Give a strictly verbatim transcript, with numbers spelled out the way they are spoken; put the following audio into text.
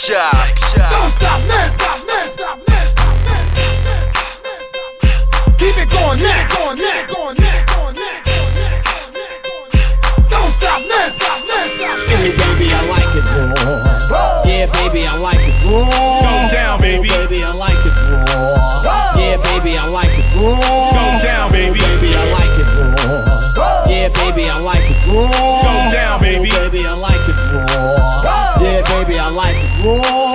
shot. Don't stop, never stop, never stop, never stop, never stop. Keep it going, never going, never going, never going, never going. Don't stop, never stop, never stop. Hey baby, I like it raw. Yeah, baby, I like it raw. Go down, baby. Oh, baby, I like it raw. Yeah, baby, I like it raw. Go down, baby. Oh, baby, I like it raw. Yeah, baby, I like it raw. Go down, baby. Oh, baby, I like it raw. Yeah, baby, I like it raw.